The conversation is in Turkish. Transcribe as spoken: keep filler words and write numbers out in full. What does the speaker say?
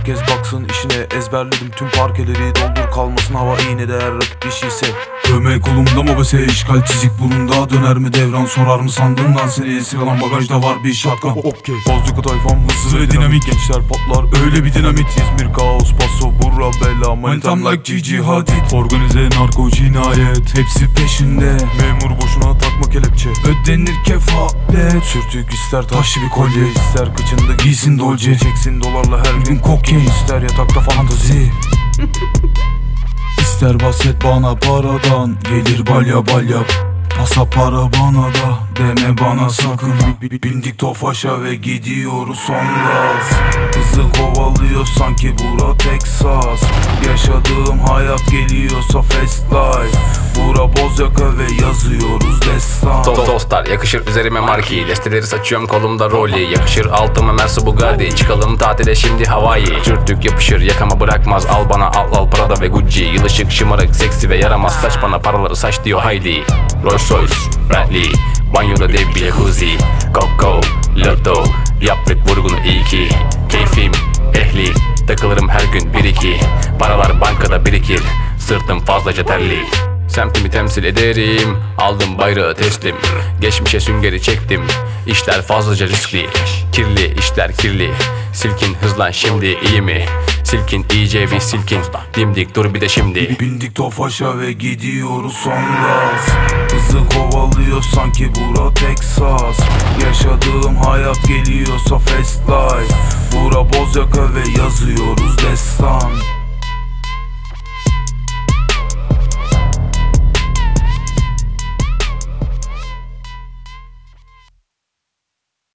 herkes baksın işine. Ezberledim tüm parkeleri, doldur kalmasın hava iğnede her rakip bir şeyse. Dövme kolumda mobese, işgal çizik burunda. Döner mi devran sorar mı sandın lan seni? Esir alan bagajda var bir şatkan. Okey, Fazlıka tayfam hızlı ve dinamik. Gençler patlar öyle bir dinamit. İzmir kaos paso burra bela. Manitam like Gigi Hadid. Organize narko cinayet, hepsi peşinde. Memur boşuna takma kelepçe. Ödenir kefalet. Sürtük ister Taşlı bir kolye, ister kıçında giysin dolce. çeksin dolarla her gün kokain, ister yatakta fantazi. İster bahset bana paradan, gelir balya balya. Pasa para bana da, deme bana sakın. Bindik Tofaş'a ve gidiyoruz son gaz. Hızı kovalıyor sanki bura Texas. Yaşadığım hayat geliyorsa fast life. Bura Bozyaka ve yazıyoruz destan. Dost dostlar yakışır üzerime marki. Desteleri saçıyorum kolumda rolli. Yakışır altıma Mersu Bugatti. Çıkalım tatile şimdi Hawaii. Türklük yapışır yakama bırakmaz. Al bana al al Prada ve Gucci. Yılışık şımarık seksi ve yaramaz. Saç bana paraları saç diyor haydi. Rolls Royce, Bradley, banyoda dev bir jacuzzi. Coco, Lotto, yaptık vurgunu iyi ki. Keyfim ehli, takılırım her gün bir iki. Paralar bankada birikir, sırtım fazlaca terli. Semtimi temsil ederim, aldım bayrağı teslim. Geçmişe süngeri çektim, işler fazlaca riskli. Kirli işler kirli, silkin hızlan şimdi iyi mi? Silkin iyice bir silkin, dimdik dur bir de şimdi. Bindik Tofaş'a ve gidiyoruz son gaz. Hızı kovalıyor sanki bura Texas. Yaşadığım hayat geliyorsa fast life. Bura Bozyaka ve yazıyoruz